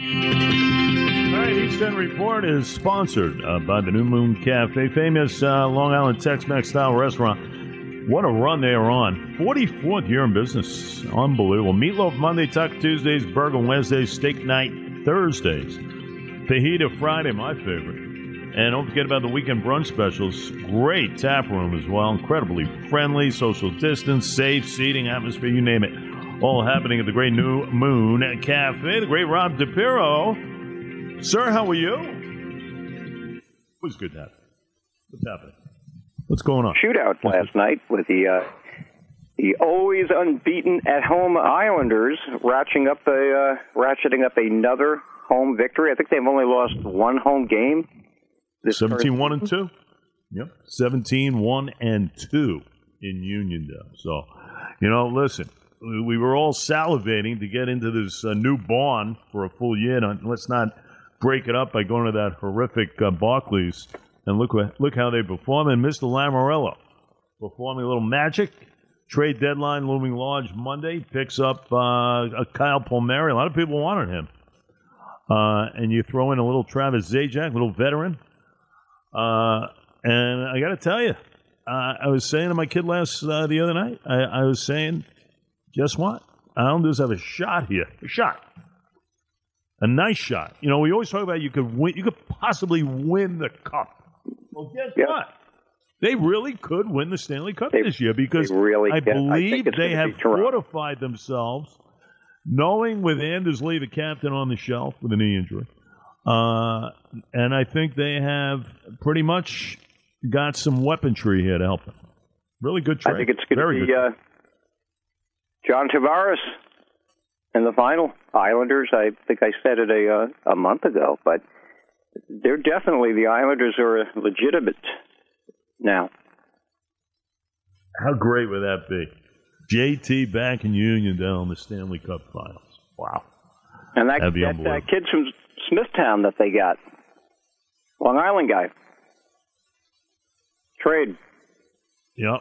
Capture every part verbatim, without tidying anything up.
All right, East End Report is sponsored uh, by the New Moon Cafe, famous uh, Long Island Tex-Mex style restaurant. What a run they are on. forty-fourth year in business. Unbelievable. Meatloaf Monday, Taco Tuesdays, Burger Wednesdays, Steak Night Thursdays. Fajita Friday, my favorite. And don't forget about the weekend brunch specials. Great tap room as well. Incredibly friendly, social distance, safe seating, atmosphere, you name it. All happening at the great New Moon Cafe. The great Rob DePiro. Sir, how are you? It was good to have you. What's happening? What's going on? Shootout last night with the uh, the always unbeaten at-home Islanders ratcheting up a uh, ratcheting up another home victory. I think they've only lost one home game. seventeen one and two. Yep, seventeen one and two in Uniondale. So, you know, listen, we were all salivating to get into this uh, new barn for a full year. Now, let's not break it up by going to that horrific uh, Barclays. And look what, look how they perform. And Mister Lamoriello performing a little magic. Trade deadline looming large Monday. Picks up uh, a Kyle Palmieri. A lot of people wanted him. Uh, and you throw in a little Travis Zajac, little veteran. Uh, and I got to tell you, uh, I was saying to my kid last uh, the other night, I, I was saying, guess what? Islanders have a shot here. A shot. A nice shot. You know, we always talk about you could win, you could possibly win the cup. Well, guess yeah. what? They really could win the Stanley Cup they, this year because really I can. believe I they have fortified themselves, knowing with Anders Lee, the captain, on the shelf with a knee injury. Uh, and I think they have pretty much got some weaponry here to help them. Really good trade. I think it's going to be uh, John Tavares in the final. Islanders, I think I said it a, uh, a month ago, but they're definitely, the Islanders are legitimate now. How great would that be? J T back in Uniondale in the Stanley Cup Finals. Wow. And that, That'd be that, that kid from Smithtown that they got, Long Island guy, trade. Yep.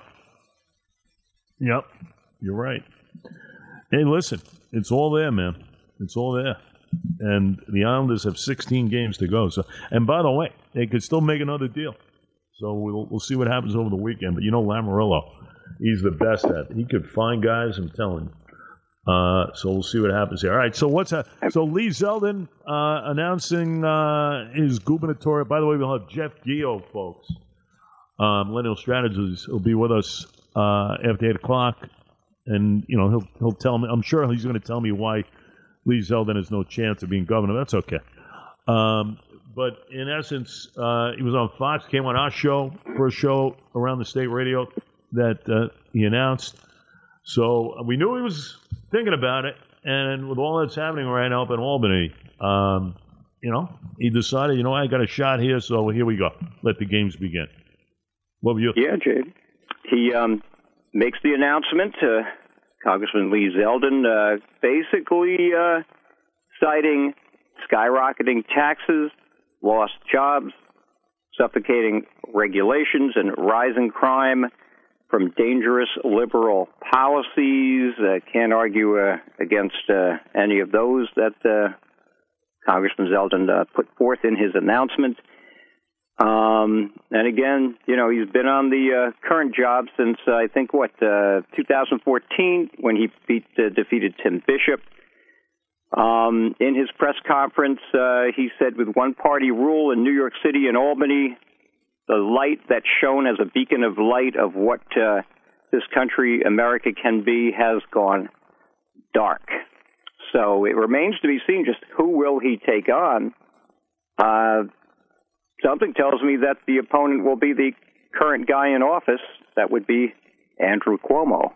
Yep. You're right. Hey, listen, it's all there, man. It's all there. And the Islanders have sixteen games to go. So, and by the way, they could still make another deal. So we'll we'll see what happens over the weekend. But you know, Lamoriello, he's the best at it. He could find guys, I'm telling you. Uh, so we'll see what happens here. All right, so what's that? So Lee Zeldin uh, announcing uh, his gubernatorial. By the way, we'll have Jeff Gio, folks. Uh, Millennial Strategies will be with us uh, after eight o'clock. And, you know, he'll he'll tell me, I'm sure he's going to tell me why Lee Zeldin has no chance of being governor. That's okay. Um, but in essence, uh, he was on Fox, came on our show for a show around the state radio that uh, he announced. So we knew he was thinking about it. And with all that's happening right now up in Albany, um, you know, he decided, you know, I got a shot here, so here we go. Let the games begin. What were you? Yeah, Jade. He um, makes the announcement to Congressman Lee Zeldin, uh, basically uh, citing skyrocketing taxes, lost jobs, suffocating regulations, and rising crime from dangerous liberal policies. Uh, can't argue uh, against uh, any of those that uh, Congressman Zeldin uh, put forth in his announcement. Um, and again, you know, he's been on the uh, current job since, uh, I think, what, uh, two thousand fourteen, when he beat, uh, defeated Tim Bishop. Um, in his press conference, uh, he said, with one-party rule in New York City and Albany, the light that's shown as a beacon of light of what uh, this country, America, can be, has gone dark. So it remains to be seen just who will he take on. Uh, something tells me that the opponent will be the current guy in office. That would be Andrew Cuomo.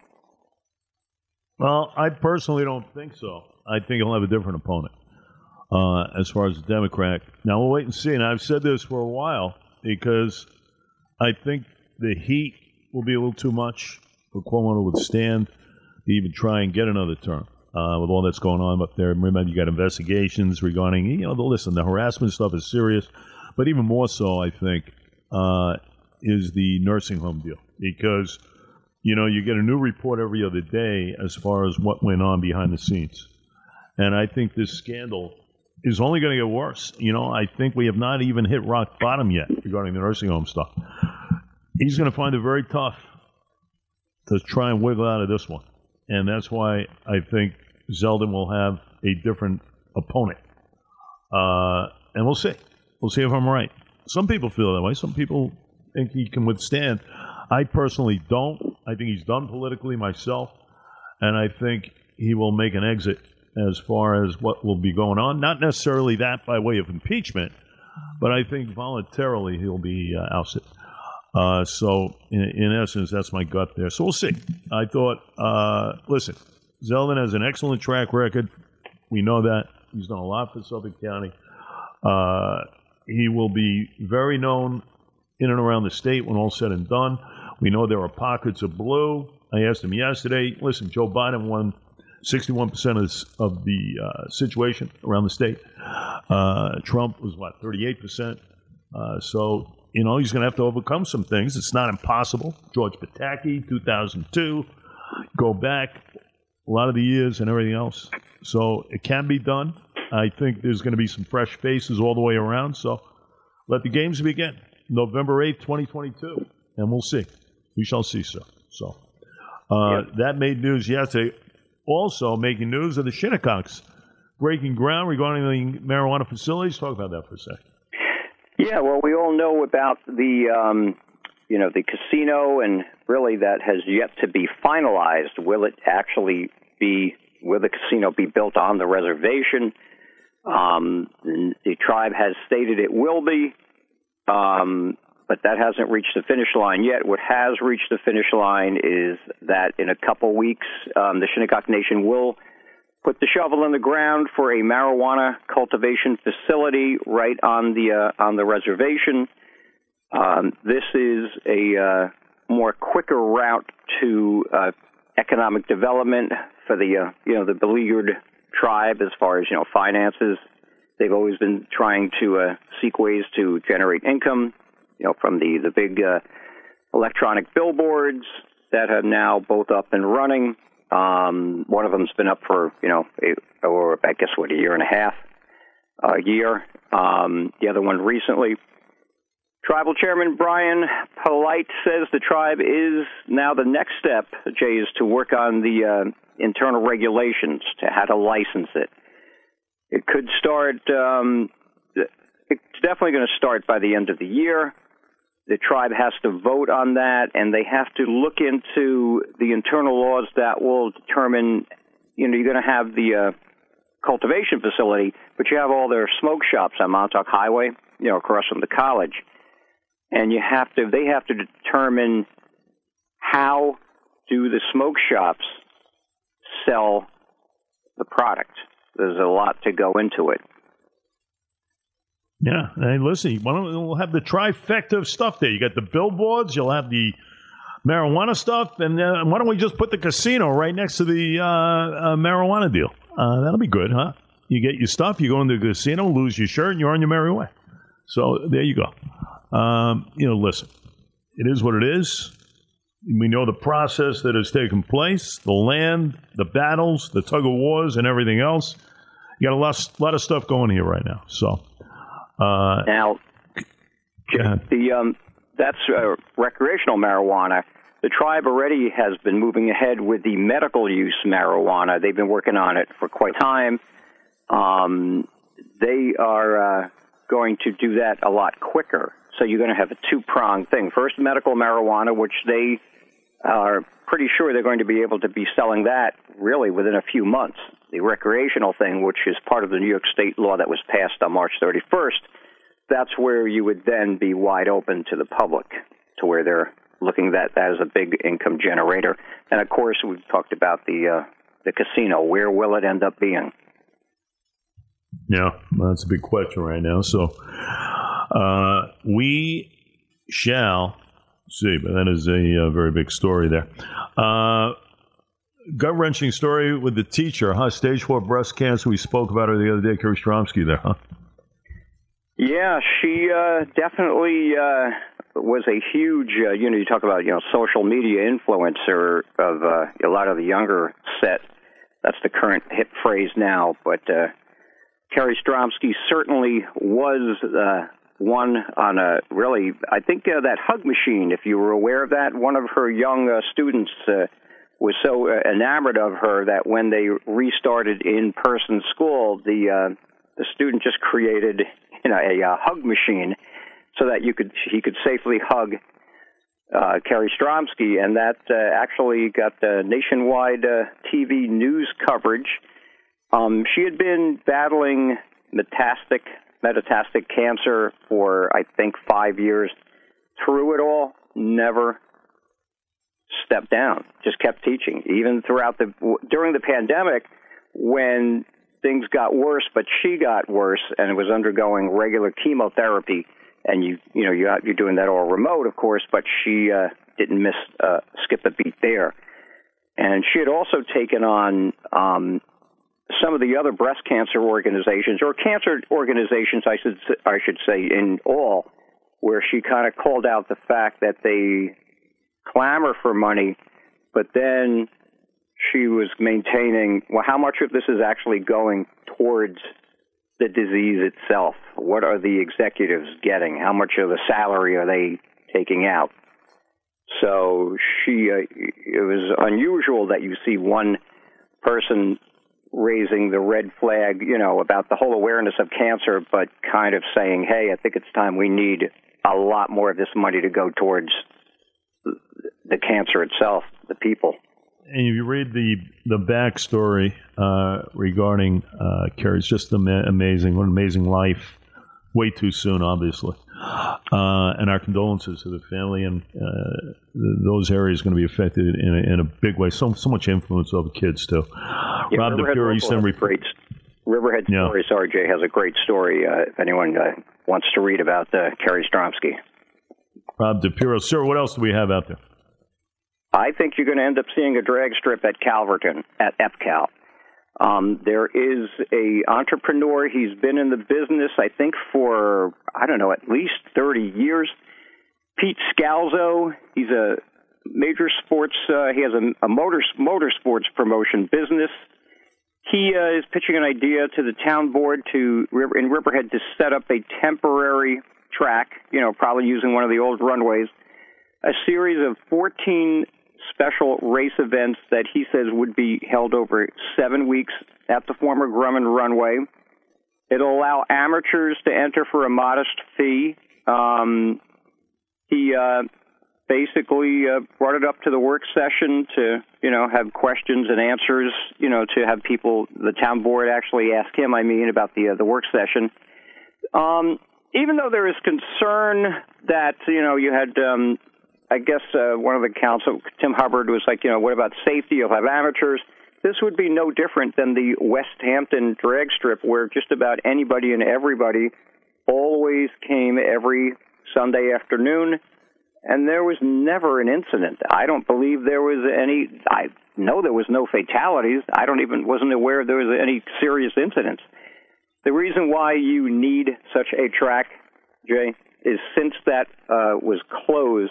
Well, I personally don't think so. I think he'll have a different opponent uh, as far as the Democrat. Now, we'll wait and see. And I've said this for a while because I think the heat will be a little too much for Cuomo to withstand to even try and get another term. Uh, with all that's going on up there. Remember, you got investigations regarding, you know, listen, the harassment stuff is serious, but even more so, I think, uh, is the nursing home deal. Because, you know, you get a new report every other day as far as what went on behind the scenes. And I think this scandal is only going to get worse. You know, I think we have not even hit rock bottom yet regarding the nursing home stuff. He's going to find it very tough to try and wiggle out of this one. And that's why I think Zeldin will have a different opponent. Uh, and we'll see. We'll see if I'm right. Some people feel that way. Some people think he can withstand. I personally don't. I think he's done politically myself. And I think he will make an exit as far as what will be going on. Not necessarily that by way of impeachment, but I think voluntarily he'll be uh, ousted. Uh, so, in, in essence, that's my gut there. So we'll see. I thought, uh, listen, Zeldin has an excellent track record. We know that. He's done a lot for Suffolk County. Uh, he will be very known in and around the state when all's said and done. We know there are pockets of blue. I asked him yesterday, listen, Joe Biden won sixty-one percent of, of the uh, situation around the state. Uh, Trump was, what, thirty-eight percent? Uh, so, you know, he's going to have to overcome some things. It's not impossible. George Pataki, two thousand two, go back a lot of the years and everything else. So it can be done. I think there's going to be some fresh faces all the way around. So let the games begin. November eighth, twenty twenty-two. And we'll see. We shall see, sir. So uh, yep. That made news yesterday. Also making news of the Shinnecocks breaking ground regarding the marijuana facilities. Talk about that for a second. Yeah, well, we all know about the, um, you know, the casino, and really that has yet to be finalized. Will it actually be, will the casino be built on the reservation? Um, the tribe has stated it will be, um, but that hasn't reached the finish line yet. What has reached the finish line is that in a couple weeks, um, the Shinnecock Nation will put the shovel in the ground for a marijuana cultivation facility right on the uh, on the reservation. Um, this is a uh, more quicker route to uh, economic development for the uh, you know the beleaguered tribe as far as you know finances. They've always been trying to uh, seek ways to generate income, you know, from the the big uh, electronic billboards that have now both up and running. Um, one of them's been up for, you know, a, or I guess, what, a year and a half, a year. Um, the other one recently. Tribal Chairman Brian Polite says the tribe is now the next step, Jay, is to work on the uh, internal regulations to how to license it. It could start, um, it's definitely going to start by the end of the year. The tribe has to vote on that, and they have to look into the internal laws that will determine, you know, you're going to have the uh, cultivation facility, but you have all their smoke shops on Montauk Highway, you know, across from the college. And you have to, they have to determine how do the smoke shops sell the product. There's a lot to go into it. Yeah, and listen, why don't we'll have the trifecta of stuff there. You got the billboards, you'll have the marijuana stuff, and uh, why don't we just put the casino right next to the uh, uh, marijuana deal? Uh, that'll be good, huh? You get your stuff, you go into the casino, lose your shirt, and you're on your merry way. So there you go. Um, you know, listen, it is what it is. We know the process that has taken place, the land, the battles, the tug of wars, and everything else. You got a lot, lot of stuff going here right now. So. Uh, now, the um, that's uh, recreational marijuana. The tribe already has been moving ahead with the medical use marijuana. They've been working on it for quite some time. Um, they are uh, going to do that a lot quicker. So you're going to have a two-pronged thing. First, medical marijuana, which they are pretty sure they're going to be able to be selling that really within a few months. The recreational thing, which is part of the New York State law that was passed on March thirty-first, that's where you would then be wide open to the public, to where they're looking at that as a big income generator. And, of course, we've talked about the uh, the casino. Where will it end up being? Yeah, well, that's a big question right now. So uh, we shall see, but that is a, a very big story there. Uh Gut-wrenching story with the teacher, huh? Stage four breast cancer. We spoke about her the other day, Kiri Stromsky there, huh? Yeah, she uh, definitely uh, was a huge, uh, you know, you talk about, you know, social media influencer of uh, a lot of the younger set. That's the current hip phrase now. But uh, Kerry Stromsky certainly was uh, one on a really, I think uh, that hug machine, if you were aware of that, one of her young uh, students uh, was so uh, enamored of her that when they restarted in-person school, the uh, the student just created, you know, a uh, hug machine so that you could he could safely hug uh, Kerry Stromsky, and that uh, actually got uh, nationwide uh, T V news coverage. Um, she had been battling metastatic metastatic cancer for, I think, five years. Through it all, never stepped down, just kept teaching, even throughout the, during the pandemic when things got worse, but she got worse and was undergoing regular chemotherapy. And you, you know, you, you're doing that all remote, of course, but she uh, didn't miss, uh, skip a beat there. And she had also taken on um, some of the other breast cancer organizations, or cancer organizations, I should I should say, in all, where she kind of called out the fact that they clamor for money, but then she was maintaining, well, how much of this is actually going towards the disease itself? What are the executives getting? How much of the salary are they taking out? So she, uh, it was unusual that you see one person raising the red flag, you know, about the whole awareness of cancer, but kind of saying, hey, I think it's time we need a lot more of this money to go towards the cancer itself, the people. And if you read the the backstory uh, regarding uh, Kerry, it's just ama- amazing. What an amazing life. Way too soon, obviously. Uh, and our condolences to the family, and uh, those areas are going to be affected in a, in a big way. So so much influence over kids too. Yeah, Rob DePuro, Eastern Report. Riverhead yeah. Stories, R J, has a great story. Uh, if anyone uh, wants to read about uh, Kerry Stromsky. Rob DePuro, sir, what else do we have out there? I think you're going to end up seeing a drag strip at Calverton, at EPCAL. Um, there is a entrepreneur. He's been in the business, I think, for, I don't know, at least thirty years. Pete Scalzo, he's a major sports, uh, he has a, a motor, motorsports promotion business. He uh, is pitching an idea to the town board to in Riverhead to set up a temporary track, you know, probably using one of the old runways, a series of fourteen special race events that he says would be held over seven weeks at the former Grumman runway. It'll allow amateurs to enter for a modest fee. Um, he uh, basically uh, brought it up to the work session to, you know, have questions and answers, you know, to have people, the town board actually ask him, I mean, about the uh, the work session. Um, even though there is concern that, you know, you had... Um, I guess uh, one of the council, Tim Hubbard, was like, you know, what about safety? You'll have amateurs. This would be no different than the West Hampton drag strip, where just about anybody and everybody always came every Sunday afternoon, and there was never an incident. I don't believe there was any, I know there was no fatalities. I don't even, wasn't aware there was any serious incidents. The reason why you need such a track, Jay, is since that uh, was closed,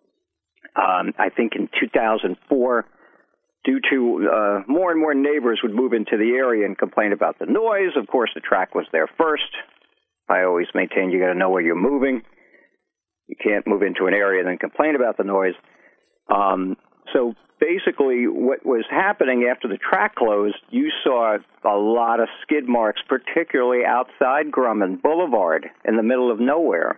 Um, I think in two thousand four, due to uh, more and more neighbors would move into the area and complain about the noise. Of course, the track was there first. I always maintain you got to know where you're moving. You can't move into an area and then complain about the noise. Um, so basically, what was happening after the track closed, you saw a lot of skid marks, particularly outside Grumman Boulevard in the middle of nowhere.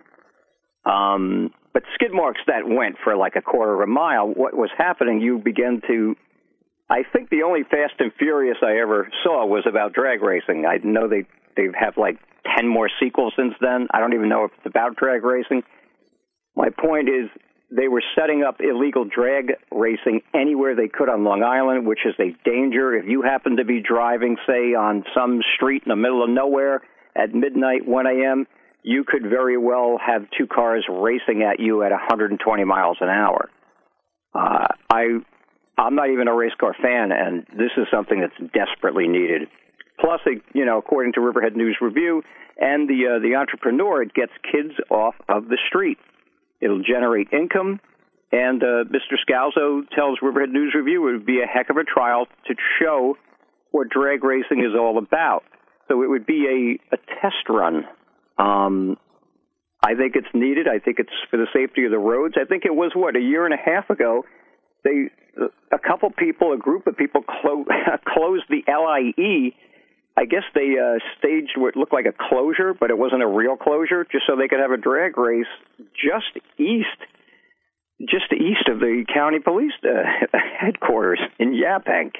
Um, but skid marks that went for like a quarter of a mile. What was happening, you began to, I think the only Fast and Furious I ever saw was about drag racing. I know they, they have like ten more sequels since then. I don't even know if it's about drag racing. My point is they were setting up illegal drag racing anywhere they could on Long Island, which is a danger. If you happen to be driving, say, on some street in the middle of nowhere at midnight, one a.m., you could very well have two cars racing at you at one hundred twenty miles an hour. Uh, I, I'm not even a race car fan, and this is something that's desperately needed. Plus, you know, according to Riverhead News Review and the uh, the entrepreneur, it gets kids off of the street. It'll generate income, and uh, Mister Scalzo tells Riverhead News Review it would be a heck of a trial to show what drag racing is all about. So it would be a, a test run. Um, I think it's needed. I think it's for the safety of the roads. I think it was, what, a year and a half ago, they, a couple people, a group of people clo- closed the L I E. I guess they uh, staged what looked like a closure, but it wasn't a real closure, just so they could have a drag race just east, just east of the county police uh, headquarters in Yaphank.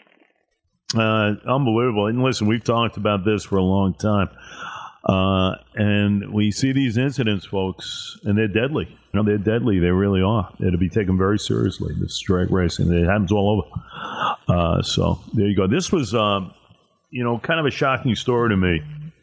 Uh, unbelievable. And listen, we've talked about this for a long time. Uh, and we see these incidents, folks, and they're deadly. You know, they're deadly. They really are. They're to be taken very seriously, this drag racing. It happens all over. Uh, so there you go. This was, um, you know, kind of a shocking story to me,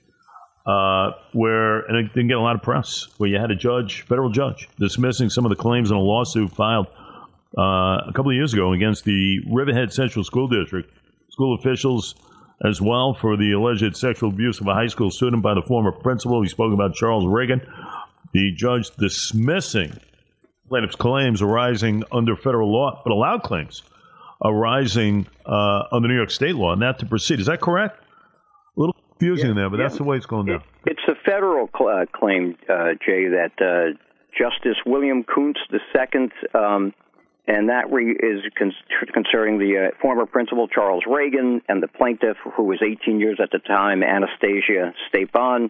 uh, where, and it didn't get a lot of press, where you had a judge, federal judge, dismissing some of the claims in a lawsuit filed uh, a couple of years ago against the Riverhead Central School District. School officials as well for the alleged sexual abuse of a high school student by the former principal. We spoke about Charles Reagan. The judge dismissing plaintiff's claims arising under federal law, but allowed claims arising uh, under New York state law, not to proceed. Is that correct? A little confusing yeah, there, but yeah. that's the way it's going down. It, it's a federal cl- uh, claim, uh, Jay, that uh, Justice William Kuntz the Second um, and that re- is con- concerning the uh, former principal, Charles Reagan, and the plaintiff, who was eighteen years at the time, Anastasia Stepon.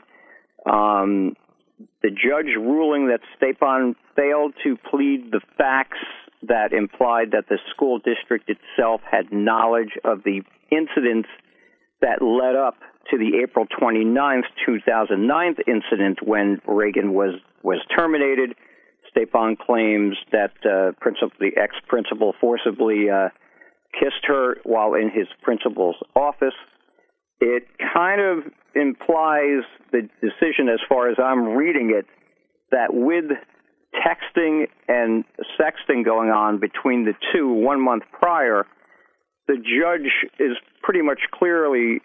Um, the judge ruling that Stepon failed to plead the facts that implied that the school district itself had knowledge of the incidents that led up to the April twenty-ninth, two thousand nine incident when Reagan was, was terminated. Stepon claims that uh, principal, the ex-principal forcibly uh, kissed her while in his principal's office. It kind of implies the decision, as far as I'm reading it, that with texting and sexting going on between the two one month prior, the judge is pretty much clearly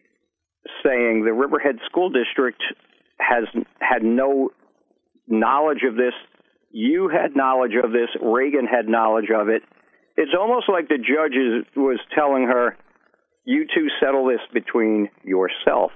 saying the Riverhead School District has had no knowledge of this. You had knowledge of this. Reagan had knowledge of it. It's almost like the judge is, was telling her, you two settle this between yourself.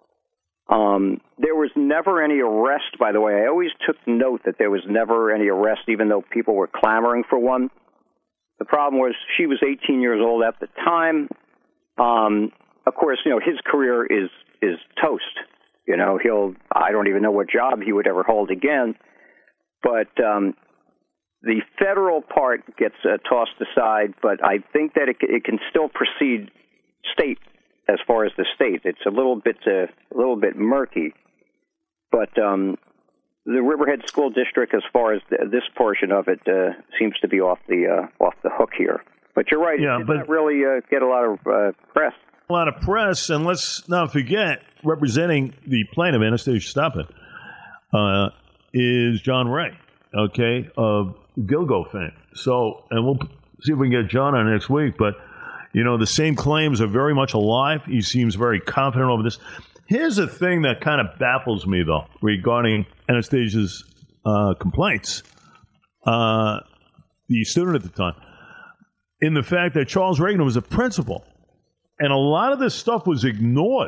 Um, there was never any arrest, by the way. I always took note that there was never any arrest, even though people were clamoring for one. The problem was she was eighteen years old at the time. Um, of course, you know, his career is, is toast. You know, he'll, I don't even know what job he would ever hold again. But um, the federal part gets uh, tossed aside, but I think that it, it can still proceed state as far as the state. It's a little bit uh, a little bit murky. But um, the Riverhead School District, as far as the, this portion of it, uh, seems to be off the uh, off the hook here. But you're right; yeah, it did but not really uh, get a lot of uh, press. A lot of press, and let's not forget, representing the plaintiff, Anastasia Stepon, uh, is John Ray, okay, of Gilgo fame. So, and we'll see if we can get John on next week. But, you know, the same claims are very much alive. He seems very confident over this. Here's the thing that kind of baffles me, though, regarding Anastasia's uh, complaints, uh, the student at the time, in the fact that Charles Reagan was a principal. And a lot of this stuff was ignored.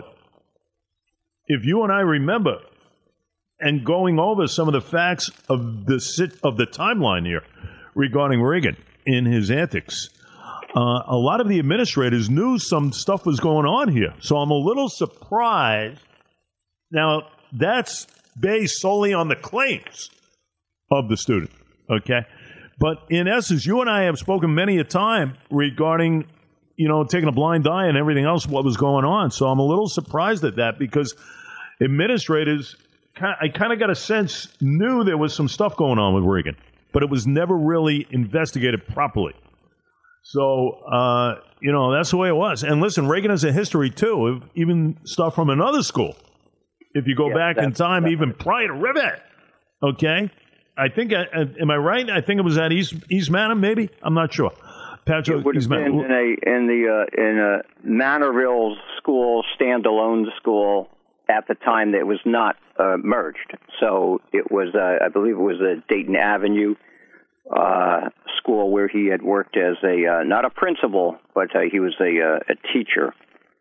If you and I remember, and going over some of the facts of the sit, of the timeline here regarding Reagan in his antics, uh, a lot of the administrators knew some stuff was going on here. So I'm a little surprised. Now, that's based solely on the claims of the student, okay? But in essence, you and I have spoken many a time regarding, you know, taking a blind eye and everything else, what was going on. So I'm a little surprised at that because administrators, I kind of got a sense, knew there was some stuff going on with Reagan, but it was never really investigated properly. So, uh, you know, that's the way it was. And listen, Reagan has a history, too, of even stuff from another school. If you go yeah, back in time, definitely. Even prior to Rivet, okay? I think, uh, am I right? I think it was at East, East Manor, maybe? I'm not sure. Patrick, it would have been in, a, in the uh, in a Manorville school, standalone school, at the time that it was not uh, merged. So it was, uh, I believe it was a Dayton Avenue uh, school where he had worked as a, uh, not a principal, but uh, he was a, uh, a teacher.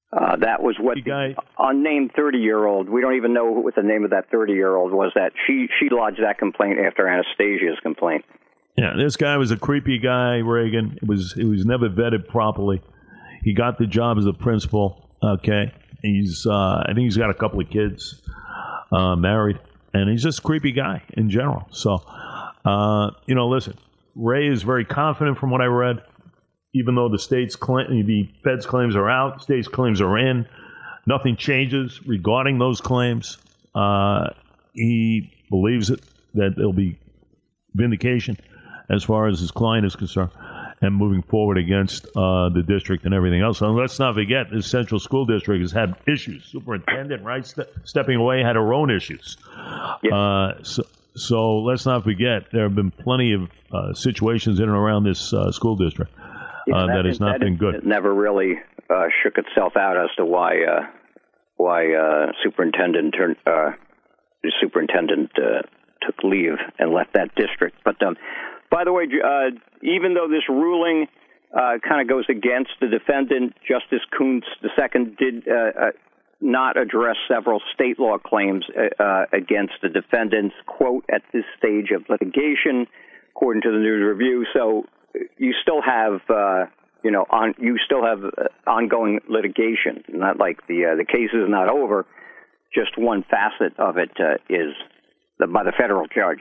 Uh, that was what the guy, the unnamed thirty-year-old, we don't even know what the name of that thirty-year-old was, that she, she lodged that complaint after Anastasia's complaint. Yeah, this guy was a creepy guy, Reagan. It was, he was never vetted properly. He got the job as a principal, okay? He's, uh, I think he's got a couple of kids, uh, married, and he's just a creepy guy in general. So, uh, you know, listen, Ray is very confident from what I read. Even though the state's claim, the Fed's claims are out, state's claims are in, nothing changes regarding those claims. Uh, he believes it, that there'll be vindication as far as his client is concerned, and moving forward against uh, the district and everything else. And let's not forget, this central school district has had issues. Superintendent, right, ste- stepping away, had her own issues. Yep. Uh, so, so let's not forget, there have been plenty of uh, situations in and around this uh, school district. Yeah, uh, that, that has not that been is, good. It never really uh, shook itself out as to why uh, why uh, superintendent turned, uh, the superintendent uh, took leave and left that district. But um, by the way, uh, even though this ruling uh, kind of goes against the defendant, Justice Kuntz the second did uh, uh, not address several state law claims uh, uh, against the defendants, quote, at this stage of litigation, according to the News Review. So you still have, uh, you know, on you still have uh, ongoing litigation. Not like the uh, the case is not over. Just one facet of it uh, is the, by the federal judge.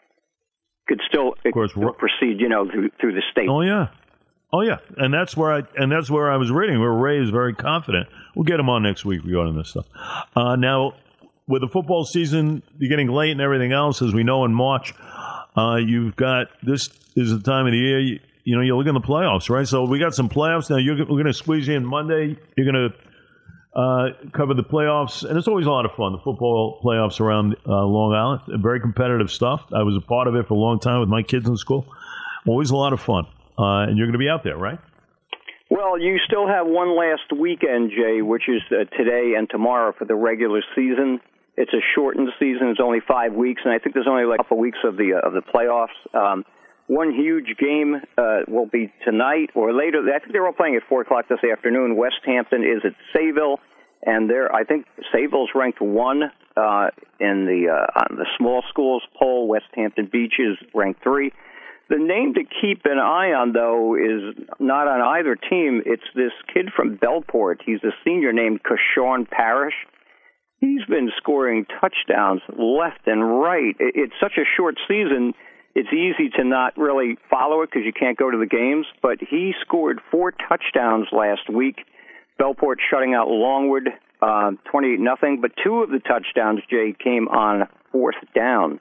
Could still, of course, still proceed, you know, through, through the state. Oh yeah, oh yeah, and that's where I and that's where I was reading where Ray is very confident. We'll get him on next week regarding this stuff. Uh, now, with the football season getting late and everything else, as we know in March. Uh, you've got, this is the time of the year, you, you know, you're looking at the playoffs, right? So we got some playoffs. Now, you're, we're going to squeeze you in Monday. You're going to uh, cover the playoffs. And it's always a lot of fun, the football playoffs around uh, Long Island. Very competitive stuff. I was a part of it for a long time with my kids in school. Always a lot of fun. Uh, and you're going to be out there, right? Well, you still have one last weekend, Jay, which is uh, today and tomorrow for the regular season. It's a shortened season. It's only five weeks, and I think there's only like a couple weeks of the uh, of the playoffs. Um, one huge game uh, will be tonight or later. I think they're all playing at four o'clock this afternoon. West Hampton is at Sayville, and they're I think Sayville's ranked one uh, in the uh, on the small schools poll. West Hampton Beach is ranked three. The name to keep an eye on, though, is not on either team. It's this kid from Bellport. He's a senior named Kashawn Parrish. He's been scoring touchdowns left and right. It's such a short season, it's easy to not really follow it because you can't go to the games, but he scored four touchdowns last week. Bellport shutting out Longwood uh, twenty-eight nothing, but two of the touchdowns, Jay, came on fourth down.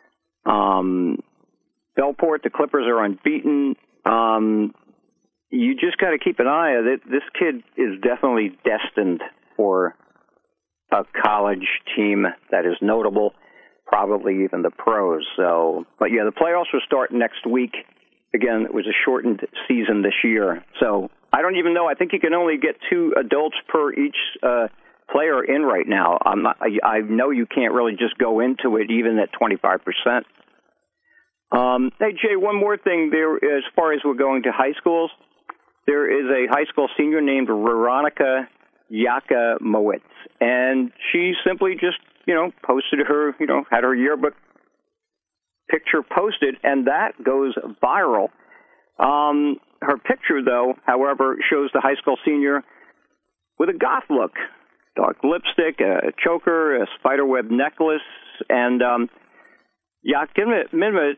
Um, Bellport, the Clippers are unbeaten. Um, you just got to keep an eye on it. This kid is definitely destined for a college team that is notable, probably even the pros. So, but yeah, the playoffs will start next week. Again, it was a shortened season this year. So I don't even know. I think you can only get two adults per each uh, player in right now. I'm not, I, I know you can't really just go into it even at twenty-five percent. Um, hey, Jay, one more thing there. As far as we're going to high schools, there is a high school senior named Veronica Yakimowicz, and she simply just, you know, posted her, you know, had her yearbook picture posted, and that goes viral. Um, her picture, though, however, shows the high school senior with a goth look, dark lipstick, a choker, a spiderweb necklace, and um, Yakimowicz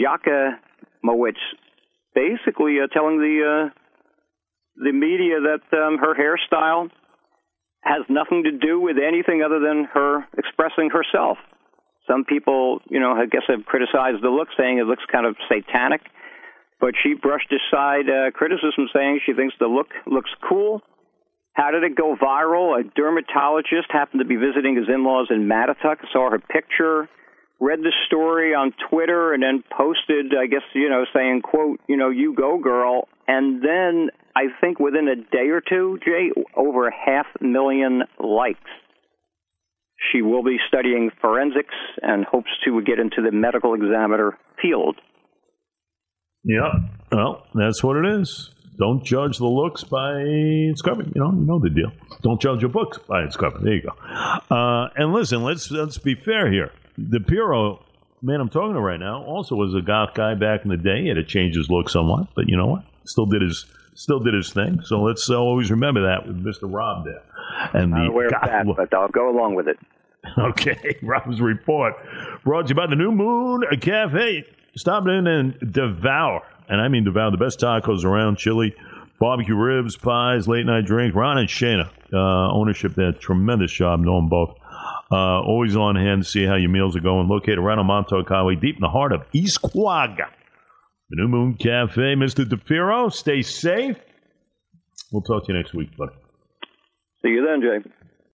basically uh, telling the uh, the media that um, her hairstyle has nothing to do with anything other than her expressing herself. Some people, you know, I guess have criticized the look, saying it looks kind of satanic, but she brushed aside uh, criticism, saying she thinks the look looks cool. How did it go viral? A dermatologist happened to be visiting his in-laws in Mattituck, saw her picture, read the story on Twitter, and then posted, I guess, you know, saying, quote, you know, you go, girl. And then I think within a day or two, Jay, over half a million likes. She will be studying forensics and hopes to get into the medical examiner field. Yeah, well, that's what it is. don't judge the looks by its cover. You know, you know the deal. Don't judge a book by its cover. There you go. Uh, and listen, let's let's be fair here. DePiro, man, I'm talking to right now, also was a goth guy back in the day. He had to change his look somewhat, but you know what? Still did his still did his thing. So let's uh, always remember that with Mister Rob there. And I'm the aware of that, look. but I'll go along with it. Okay, Rob's report brought to you by the New Moon Cafe. Stop in and devour, and I mean devour, the best tacos around, chili, barbecue ribs, pies, late-night drinks. Ron and Shana, uh, ownership there, tremendous job, know them both. Uh, always on hand to see how your meals are going. Located right on Montauk Highway, deep in the heart of East Quagga. The New Moon Cafe. Mister DePiro, stay safe. We'll talk to you next week, buddy. See you then, Jay.